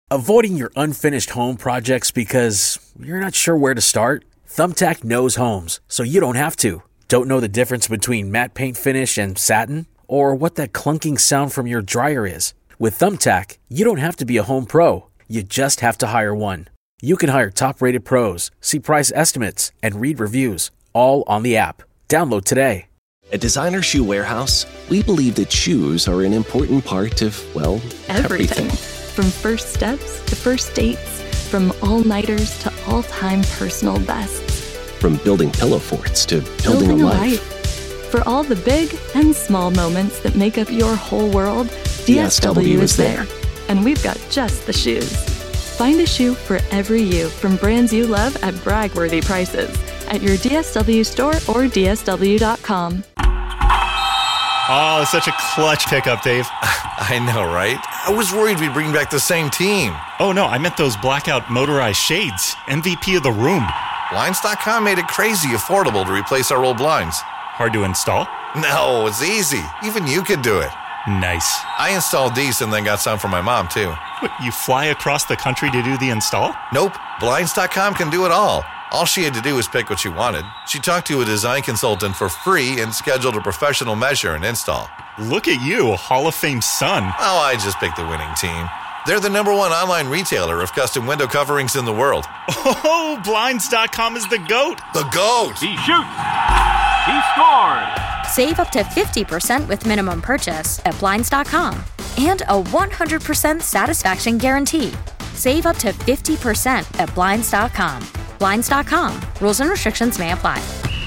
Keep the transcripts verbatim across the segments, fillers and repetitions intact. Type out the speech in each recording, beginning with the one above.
Avoiding your unfinished home projects because you're not sure where to start? Thumbtack knows homes, so you don't have to. Don't know the difference between matte paint finish and satin? Or what that clunking sound from your dryer is? With Thumbtack, you don't have to be a home pro. You just have to hire one. You can hire top-rated pros, see price estimates, and read reviews, all on the app. Download today. At Designer Shoe Warehouse, we believe that shoes are an important part of, well, everything. everything. From first steps to first dates, from all-nighters to all-time personal bests. From building pillow forts to building, building a, a life. life. For all the big and small moments that make up your whole world, D S W is there. And we've got just the shoes. Find a shoe for every you from brands you love at brag-worthy prices at your D S W store or D S W dot com. Oh, such a clutch pickup, Dave. I know, right? I was worried we'd bring back the same team. Oh, no, I meant those blackout motorized shades. M V P of the room. Blinds dot com made it crazy affordable to replace our old blinds. Hard to install? No, it's easy. Even you could do it. Nice. I installed these and then got some for my mom, too. What, you fly across the country to do the install? Nope. Blinds dot com can do it all. All she had to do was pick what she wanted. She talked to a design consultant for free and scheduled a professional measure and install. Look at you, a Hall of Fame son. Oh, I just picked the winning team. They're the number one online retailer of custom window coverings in the world. Oh, Blinds dot com is the GOAT. The GOAT! He shoots! He scores! Save up to fifty percent with minimum purchase at Blinds dot com. And a one hundred percent satisfaction guarantee. Save up to fifty percent at Blinds dot com. Blinds dot com. Rules and restrictions may apply.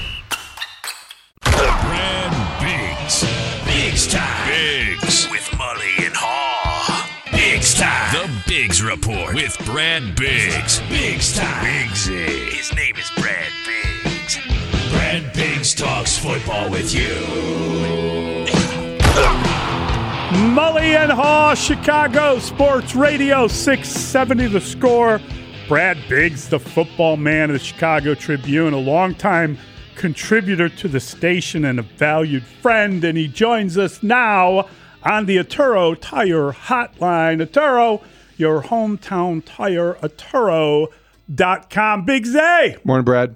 Brad Biggs. Biggs time. Biggs. With Mully and Haw. Biggs time. The Biggs Report with Brad Biggs. Biggs time. Biggsy. His name is Brad Biggs. Brad Biggs talks football with you. Mully and Haw, Chicago Sports Radio, six seventy The Score. Brad Biggs, the football man of the Chicago Tribune, a longtime contributor to the station and a valued friend, and he joins us now on the Arturo Tire Hotline. Arturo, your hometown tire, Arturo dot com. Biggs A. Morning, Brad.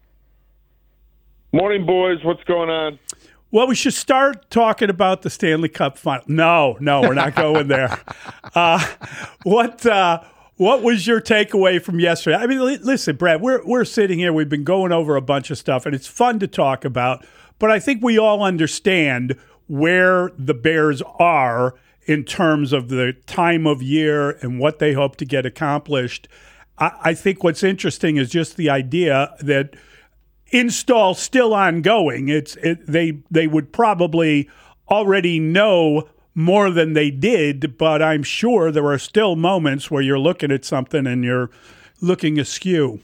Morning, boys. What's going on? Well, we should start talking about the Stanley Cup final. No, no, we're not going there. Uh, what uh, what was your takeaway from yesterday? I mean, listen, Brad, we're we're sitting here. We've been going over a bunch of stuff, and it's fun to talk about. But I think we all understand where the Bears are in terms of the time of year and what they hope to get accomplished. I, I think what's interesting is just the idea that install still ongoing. It's it, they they would probably already know more than they did, but I'm sure there are still moments where you're looking at something and you're looking askew.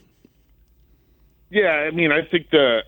Yeah, I mean, I think the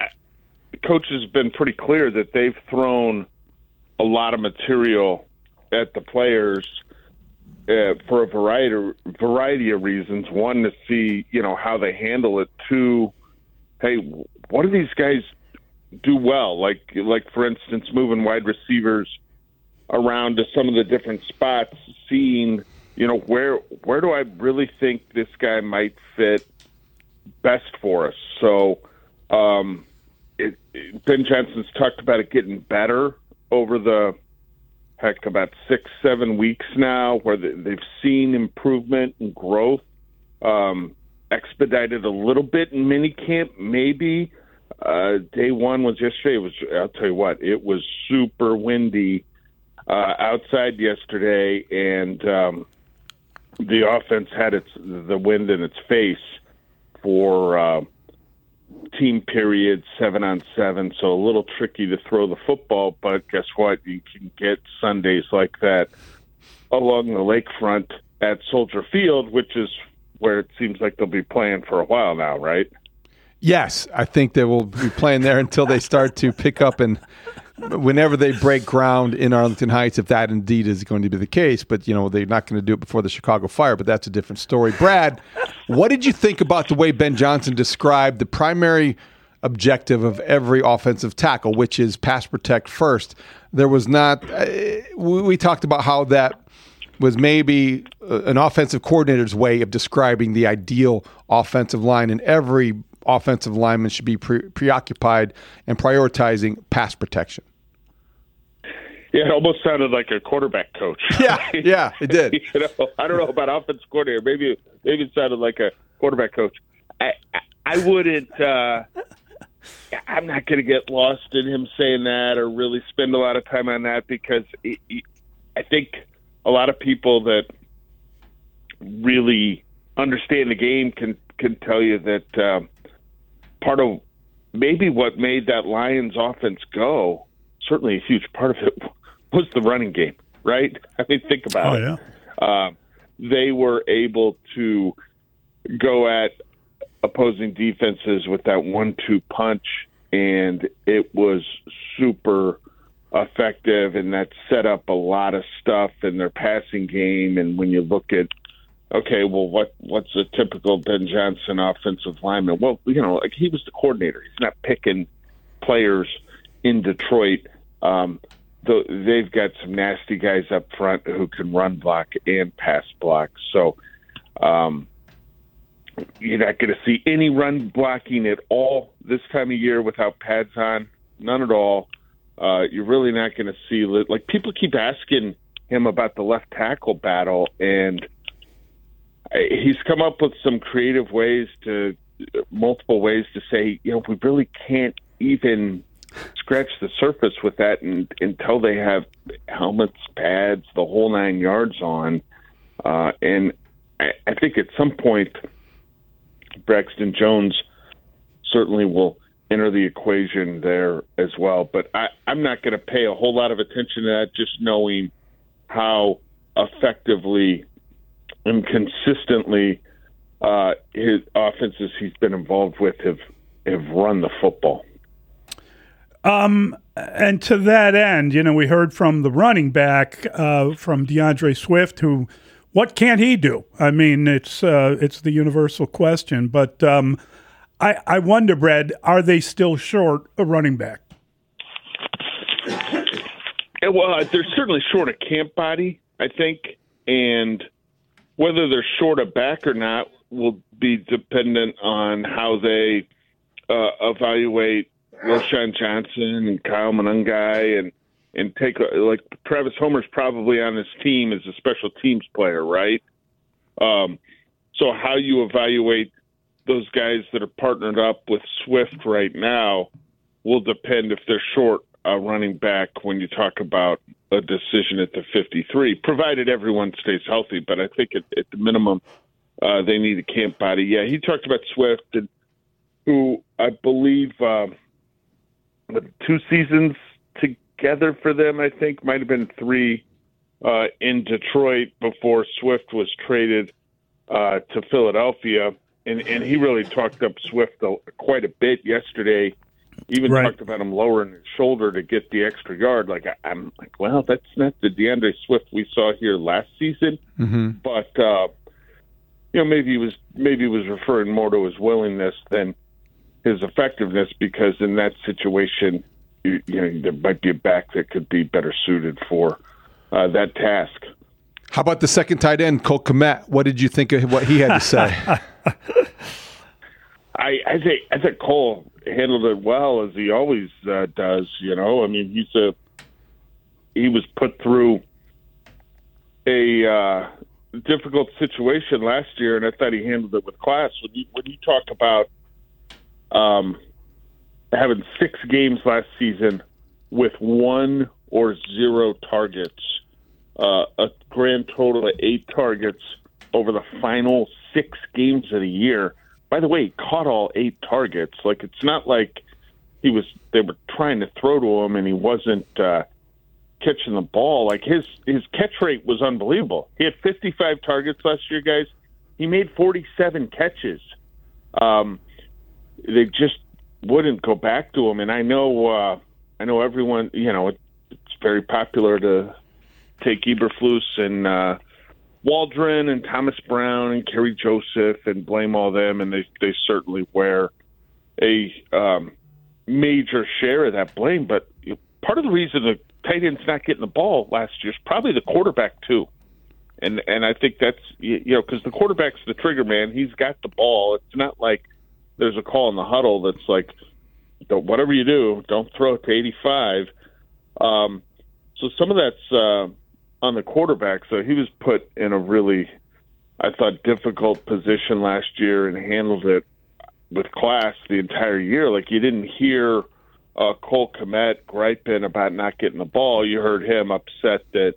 coach has been pretty clear that they've thrown a lot of material at the players uh, for a variety variety of reasons. One, to see you know how they handle it. Two, hey, what do these guys do well? Like, like for instance, moving wide receivers around to some of the different spots, seeing, you know, where where do I really think this guy might fit best for us? So, um, it, it, Ben Johnson's talked about it getting better over the, heck, about six, seven weeks now, where they, they've seen improvement and growth. Um, expedited a little bit in minicamp, maybe. Uh, day one was yesterday. It was, I'll tell you what, it was super windy uh, outside yesterday, and um, the offense had its the wind in its face for uh, team period, seven on seven, so a little tricky to throw the football, but guess what? You can get Sundays like that along the lakefront at Soldier Field, which is where it seems like they'll be playing for a while now, right? Yes, I think they will be playing there until they start to pick up and whenever they break ground in Arlington Heights, if that indeed is going to be the case. But, you know, they're not going to do it before the Chicago Fire, but that's a different story. Brad, what did you think about the way Ben Johnson described the primary objective of every offensive tackle, which is pass protect first? There was not uh, – we, we talked about how that was maybe uh, an offensive coordinator's way of describing the ideal offensive line, and every offensive lineman should be pre- preoccupied and prioritizing pass protection. Yeah, it almost sounded like a quarterback coach. Yeah, yeah, it did. you know, I don't know about offensive coordinator. Maybe, maybe it sounded like a quarterback coach. I, I, I wouldn't. Uh, I'm not going to get lost in him saying that or really spend a lot of time on that, because it, it, I think a lot of people that really understand the game can can tell you that um, part of maybe what made that Lions offense go, certainly a huge part of it, was the running game, right? I mean, think about oh, it. Yeah. Uh, they were able to go at opposing defenses with that one two punch, and it was super effective, and that set up a lot of stuff in their passing game. And when you look at, okay, well, what what's a typical Ben Johnson offensive lineman? Well, you know, like, he was the coordinator. He's not picking players in Detroit. Um, the, they've got some nasty guys up front who can run block and pass block. So um, you're not going to see any run blocking at all this time of year without pads on. None at all. Uh, you're really not going to see, like, people keep asking him about the left tackle battle, and he's come up with some creative ways to, multiple ways to say, you know, we really can't even scratch the surface with that and, until they have helmets, pads, the whole nine yards on. Uh, and I, I think at some point, Braxton Jones certainly will enter the equation there as well. But I, I'm not going to pay a whole lot of attention to that, just knowing how effectively and consistently uh, his offenses he's been involved with have, have run the football. Um, and to that end, you know, we heard from the running back, uh, from DeAndre Swift, who, what can't he do? I mean, it's uh, it's the universal question. But um, I, I wonder, Brad, are they still short a running back? Well, they're certainly short a camp body, I think, and whether they're short a back or not will be dependent on how they uh, evaluate Roshan Johnson and Kyle Monangai, and and take a, like Travis Homer's probably on this team as a special teams player, right? Um, so how you evaluate those guys that are partnered up with Swift right now will depend if they're short a running back when you talk about a decision at the fifty-three, provided everyone stays healthy. But I think at, at the minimum, uh, they need a camp body. Yeah, he talked about Swift, and who I believe uh, two seasons together for them, I think, might have been three uh, in Detroit before Swift was traded uh, to Philadelphia. And, and he really talked up Swift a, quite a bit yesterday. Even right. talked about him lowering his shoulder to get the extra yard. Like, I, I'm like, well, that's not the DeAndre Swift we saw here last season. Mm-hmm. But uh, you know, maybe he was maybe he was referring more to his willingness than his effectiveness, because in that situation, you, you know, there might be a back that could be better suited for uh, that task. How about the second tight end, Cole Kmet? What did you think of what he had to say? I, I think I think Cole handled it well, as he always uh, does. You know, I mean, he's a he was put through a uh, difficult situation last year, and I thought he handled it with class. When you when you talk about um, having six games last season with one or zero targets, uh, a grand total of eight targets over the final six games of the year. By the way, he caught all eight targets. Like, it's not like he was they were trying to throw to him and he wasn't uh, catching the ball. Like, his his catch rate was unbelievable. He had fifty-five targets last year, guys. He made forty-seven catches. Um, they just wouldn't go back to him. And I know uh, I know everyone, you know, it, it's very popular to take Eberflus and uh, Waldron and Thomas Brown and Kerry Joseph and blame all them, and they they certainly wear a um, major share of that blame. But part of the reason the tight end's not getting the ball last year is probably the quarterback too. And and I think that's, you know, because the quarterback's the trigger man. He's got the ball. It's not like there's a call in the huddle that's like, don't, whatever you do, don't throw it to eighty-five. Um, so some of that's uh, on the quarterback. So he was put in a really, I thought, difficult position last year and handled it with class the entire year. Like, you didn't hear uh, Cole Kmet griping about not getting the ball. You heard him upset that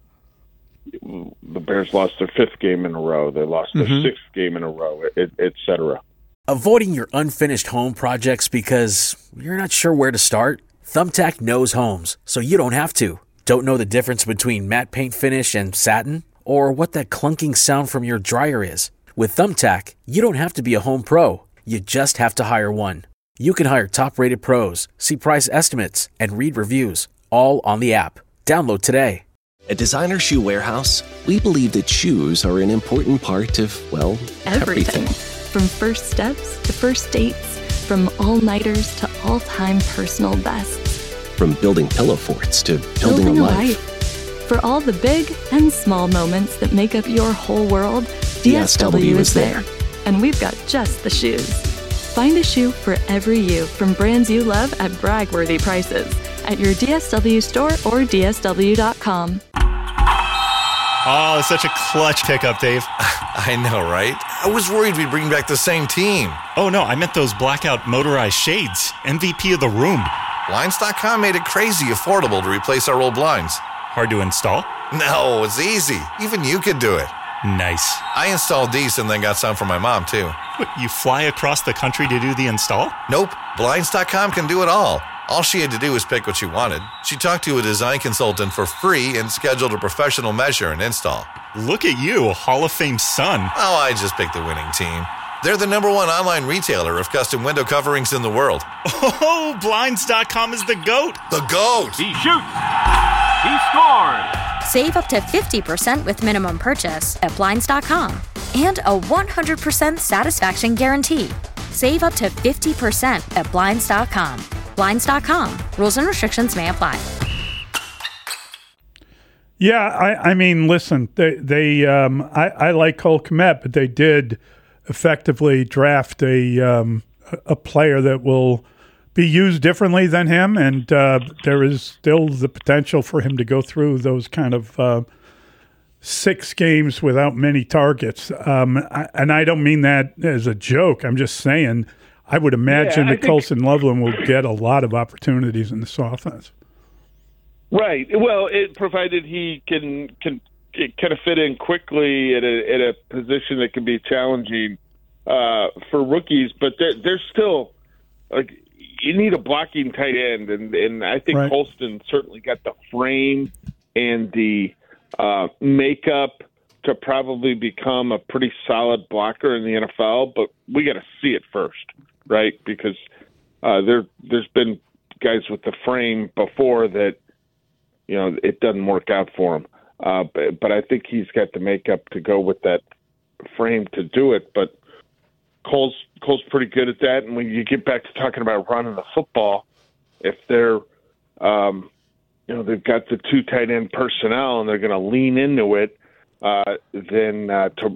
the Bears lost their fifth game in a row. They lost their mm-hmm. sixth game in a row, et, et cetera. Avoiding your unfinished home projects because you're not sure where to start? Thumbtack knows homes, so you don't have to. Don't know the difference between matte paint finish and satin? Or what that clunking sound from your dryer is? With Thumbtack, you don't have to be a home pro. You just have to hire one. You can hire top-rated pros, see price estimates, and read reviews, all on the app. Download today. At Designer Shoe Warehouse, we believe that shoes are an important part of, well, everything. everything. From first steps to first dates, from all-nighters to all-time personal bests. From building pillow forts to building, building a, a life. life. For all the big and small moments that make up your whole world, D S W is there. And we've got just the shoes. Find a shoe for every you from brands you love at brag-worthy prices at your D S W store or D S W dot com. Oh, such a clutch pickup, Dave. I know, right? I was worried we'd bring back the same team. Oh, no, I meant those blackout motorized shades. M V P of the room. Blinds dot com made it crazy affordable to replace our old blinds. Hard to install? No, it's easy. Even you could do it. Nice. I installed these and then got some for my mom, too. What, you fly across the country to do the install? Nope. Blinds dot com can do it all. All she had to do was pick what she wanted. She talked to a design consultant for free and scheduled a professional measure and install. Look at you, Hall of Fame son. Oh, I just picked the winning team. They're the number one online retailer of custom window coverings in the world. Oh, Blinds dot com is the GOAT. The GOAT. He shoots. He scores. Save up to fifty percent with minimum purchase at Blinds dot com. And a one hundred percent satisfaction guarantee. Save up to fifty percent at Blinds dot com. Blinds dot com. Rules and restrictions may apply. Yeah, I, I mean, listen, they, they um, I, I like Cole Kmet, but they did effectively draft a um, a player that will be used differently than him, and uh, there is still the potential for him to go through those kind of uh, six games without many targets. Um, I, and I don't mean that as a joke. I'm just saying I would imagine yeah, I that think, Colson Loveland will get a lot of opportunities in this offense. Right. Well, it provided he can can kind of fit in quickly at a at a position that can be challenging uh, for rookies, but there, there's still like you need a blocking tight end, and and I think right. Colston certainly got the frame and the uh, makeup to probably become a pretty solid blocker in the N F L, but we got to see it first, right? Because uh, there there's been guys with the frame before that. You know, it doesn't work out for him. Uh, but, but I think he's got the makeup to go with that frame to do it. But Cole's Cole's pretty good at that. And when you get back to talking about running the football, if they're, um, you know, they've got the two tight end personnel and they're going to lean into it, uh, then uh, to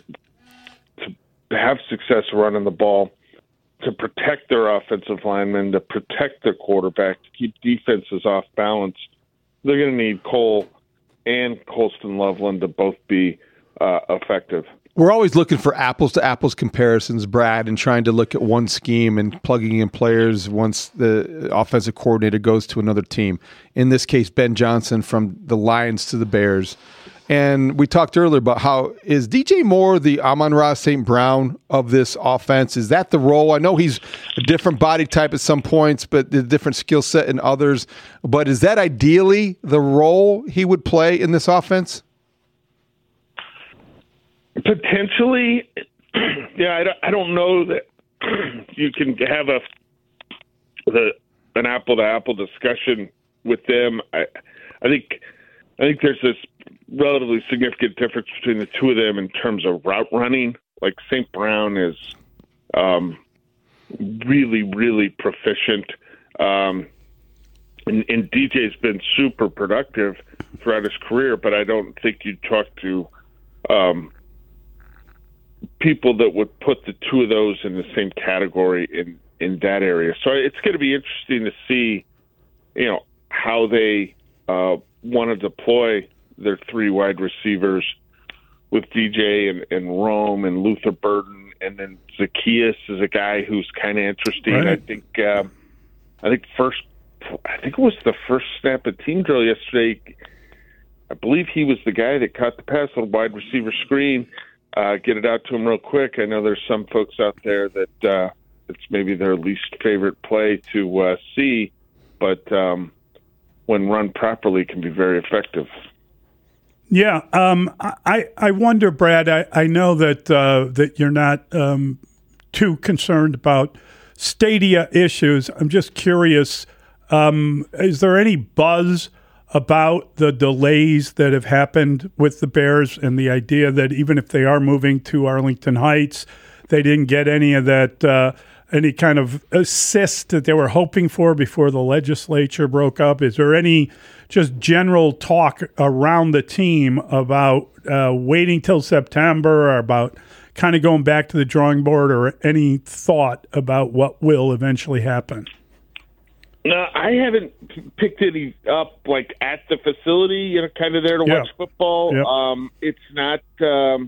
to have success running the ball, to protect their offensive linemen, to protect their quarterback, to keep defenses off balance, they're going to need Cole and Colston Loveland to both be uh, effective. We're always looking for apples-to-apples comparisons, Brad, and trying to look at one scheme and plugging in players once the offensive coordinator goes to another team. In this case, Ben Johnson from the Lions to the Bears. And we talked earlier about how is D J Moore the Amon-Ra Saint Brown of this offense? Is that the role? I know he's a different body type at some points, but a different skill set in others. But is that ideally the role he would play in this offense? Potentially, yeah. I don't, I don't know that you can have a the an apple to apple discussion with them. I I think I think there's this relatively significant difference between the two of them in terms of route running. Like Saint Brown is um, really, really proficient, um, and, and D J's been super productive throughout his career. But I don't think you talk to um, people that would put the two of those in the same category in, in that area. So it's going to be interesting to see, you know, how they uh, want to deploy their three wide receivers with D J and, and Rome and Luther Burden, and then Zacchaeus is a guy who's kind of interesting. Right. I think, um, I think first, I think it was the first snap at team drill yesterday. I believe he was the guy that caught the pass on wide receiver screen, uh, get it out to him real quick. I know there's some folks out there that uh, it's maybe their least favorite play to uh, see, but um, when run properly can be very effective. Yeah, um, I I wonder, Brad. I, I know that uh, that you're not um, too concerned about stadia issues. I'm just curious. Um, is there any buzz about the delays that have happened with the Bears and the idea that even if they are moving to Arlington Heights, they didn't get any of that, uh, any kind of assist that they were hoping for before the legislature broke up? Is there any just general talk around the team about uh, waiting till September, or about kind of going back to the drawing board, or any thought about what will eventually happen? No, I haven't picked any up like at the facility, you know, kind of there to yeah. watch football. Yep. Um, it's not. Um,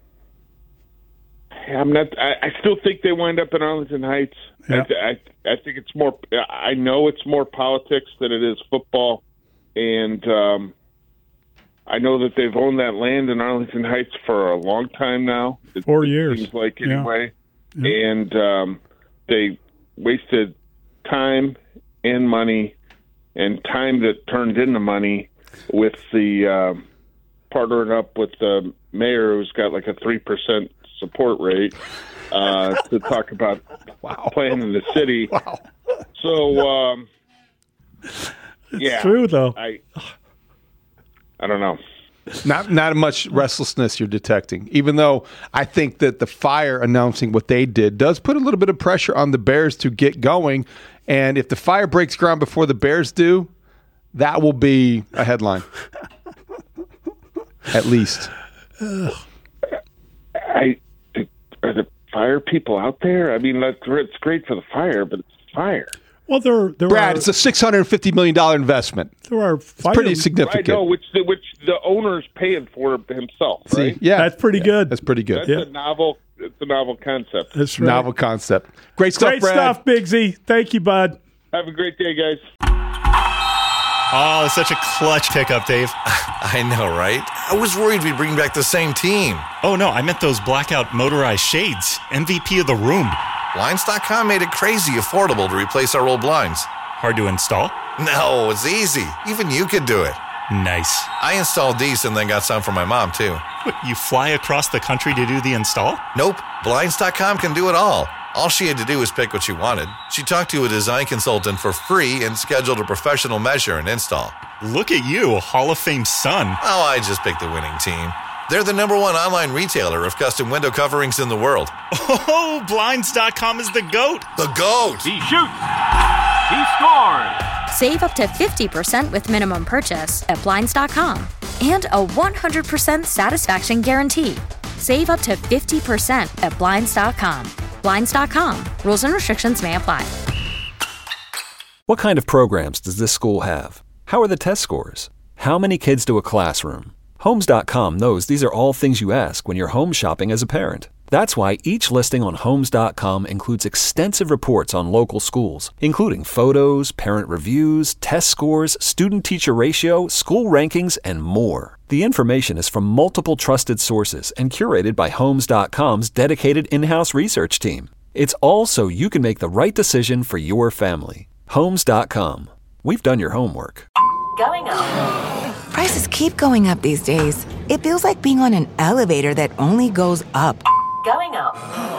I'm not. I, I still think they wind up in Arlington Heights. Yep. I, I, I think it's more. I know it's more politics than it is football, and um, I know that they've owned that land in Arlington Heights for a long time now. It, Four it years, seems like anyway, yeah. Yeah. and um, they wasted time and money, and time that turned into money with the uh, partnering up with the mayor, who's got like a three percent support rate, uh, to talk about wow. playing in the city. Wow. So, um, yeah, it's true though. I, I don't know. Not not much restlessness you're detecting, even though I think that the Fire announcing what they did does put a little bit of pressure on the Bears to get going. And if the Fire breaks ground before the Bears do, that will be a headline. At least. I are the Fire people out there? I mean, that's, it's great for the Fire, but it's Fire. Well, there, there Brad, are, it's a six hundred fifty million dollars investment. There are it's pretty significant. I know, which the, which the owner's paying for himself, right? See, yeah, that's pretty yeah, good. That's pretty good. That's yeah. a novel. It's a novel concept. That's right. Novel concept. Great stuff, Great Brad. stuff, Big Z. Thank you, bud. Have a great day, guys. Oh, such a clutch pickup, Dave. I know, right? I was worried we'd bring back the same team. Oh, no, I meant those blackout motorized shades. M V P of the room. Blinds dot com made it crazy affordable to replace our old blinds. Hard to install? No, it's easy. Even you could do it. Nice. I installed these and then got some for my mom, too. What, you fly across the country to do the install? Nope. Blinds dot com can do it all. All she had to do was pick what she wanted. She talked to a design consultant for free and scheduled a professional measure and install. Look at you, a Hall of Fame son. Oh, I just picked the winning team. They're the number one online retailer of custom window coverings in the world. Oh, Blinds dot com is the GOAT. The GOAT! He shoots! He scored! Save up to fifty percent with minimum purchase at Blinds dot com. And a one hundred percent satisfaction guarantee. Save up to fifty percent at Blinds dot com. Blinds dot com. Rules and restrictions may apply. What kind of programs does this school have? How are the test scores? How many kids do a classroom? Homes dot com knows these are all things you ask when you're home shopping as a parent. That's why each listing on Homes dot com includes extensive reports on local schools, including photos, parent reviews, test scores, student-teacher ratio, school rankings, and more. The information is from multiple trusted sources and curated by Homes dot com's dedicated in-house research team. It's all so you can make the right decision for your family. Homes dot com. We've done your homework. Going up. Prices keep going up these days. It feels like being on an elevator that only goes up. Going up.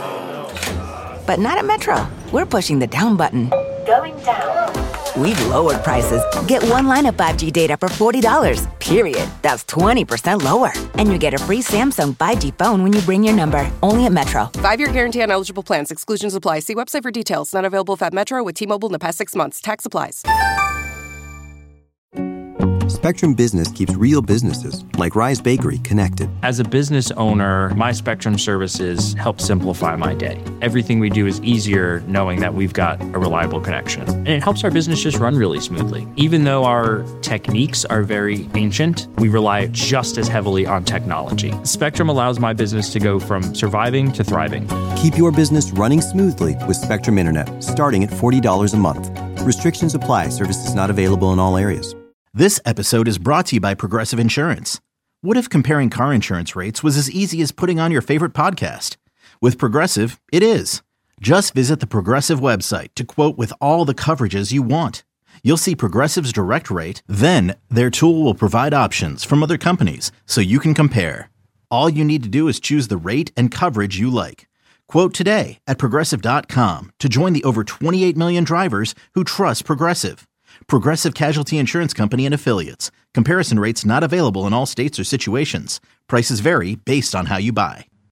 But not at Metro. We're pushing the down button. Going down. We've lowered prices. Get one line of five G data for forty dollars, period. That's twenty percent lower. And you get a free Samsung five G phone when you bring your number. Only at Metro. Five-year guarantee on eligible plans. Exclusions apply. See website for details. Not available at Metro with T-Mobile in the past six months. Tax applies. Spectrum Business keeps real businesses, like Rise Bakery, connected. As a business owner, my Spectrum services help simplify my day. Everything we do is easier knowing that we've got a reliable connection. And it helps our business just run really smoothly. Even though our techniques are very ancient, we rely just as heavily on technology. Spectrum allows my business to go from surviving to thriving. Keep your business running smoothly with Spectrum Internet, starting at forty dollars a month. Restrictions apply. Services not available in all areas. This episode is brought to you by Progressive Insurance. What if comparing car insurance rates was as easy as putting on your favorite podcast? With Progressive, it is. Just visit the Progressive website to quote with all the coverages you want. You'll see Progressive's direct rate, then their tool will provide options from other companies so you can compare. All you need to do is choose the rate and coverage you like. Quote today at Progressive dot com to join the over twenty-eight million drivers who trust Progressive. Progressive Casualty Insurance Company and Affiliates. Comparison rates not available in all states or situations. Prices vary based on how you buy.